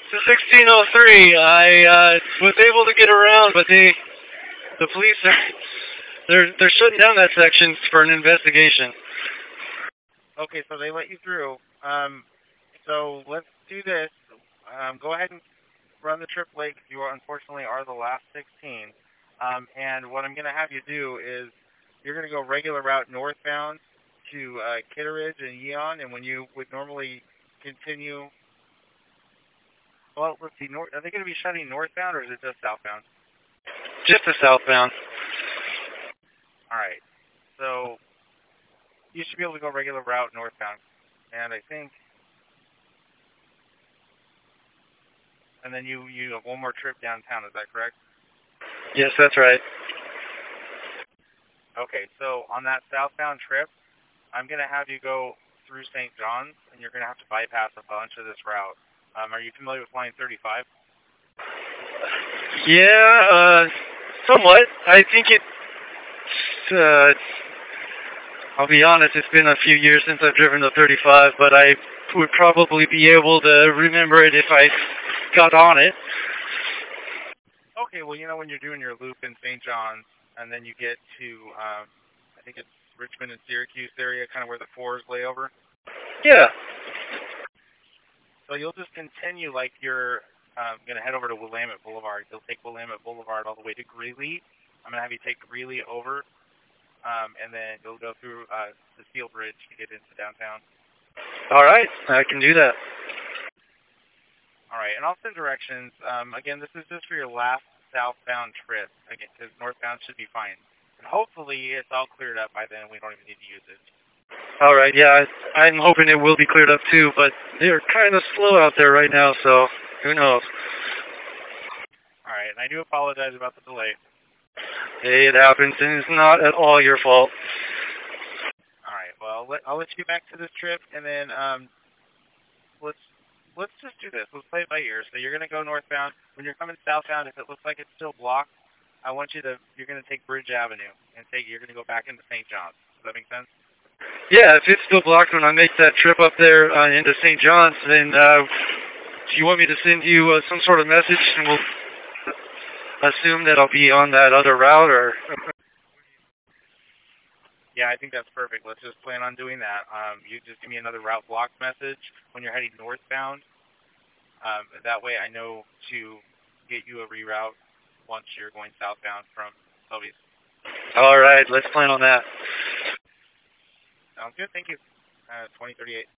To 1603, I was able to get around, but the police are they're shutting down that section for an investigation. Okay, so they let you through. So let's do this. Go ahead and run the AAA because you unfortunately are the last 16. And what I'm going to have you do is you're going to go regular route northbound to Kitteridge and Yeon, and when you would normally continue, well, let's see, are they going to be shutting northbound or is it just southbound? Just the southbound. All right. So you should be able to go regular route northbound, and I think, and then you have one more trip downtown. Is that correct? Yes, that's right. Okay, so on that southbound trip, I'm going to have you go through St. John's, and you're going to have to bypass a bunch of this route. Are you familiar with Line 35? Yeah, somewhat. I think I'll be honest, it's been a few years since I've driven the 35, but I would probably be able to remember it if I got on it. Okay, well, you know when you're doing your loop in St. John's, and then you get to, I think it's Richmond and Syracuse area, kind of where the 4s lay over? Yeah. So you'll just continue like you're going to head over to Willamette Boulevard. You'll take Willamette Boulevard all the way to Greeley. I'm going to have you take Greeley over, and then you'll go through the Steel Bridge to get into downtown. All right, I can do that. All right, and I'll send directions. Again, this is just for your last southbound trip, again, because northbound should be fine. And hopefully it's all cleared up by then and we don't even need to use it. All right, yeah, I'm hoping it will be cleared up too, but they're kind of slow out there right now, so who knows. All right, and I do apologize about the delay. Hey, it happens, and it's not at all your fault. All right, well, I'll let you get back to this trip, and then let's just do this. Let's play it by ear. So you're going to go northbound. When you're coming southbound, if it looks like it's still blocked, I want you're going to take Bridge Avenue, and you're going to go back into St. John's. Does that make sense? Yeah, if it's still blocked when I make that trip up there into St. John's, then do you want me to send you some sort of message, and we'll assume that I'll be on that other route, or? Yeah, I think that's perfect. Let's just plan on doing that. You just give me another route block message when you're heading northbound. That way I know to get you a reroute once you're going southbound from Toby's. All right, let's plan on that. Sounds good. Thank you. 2038.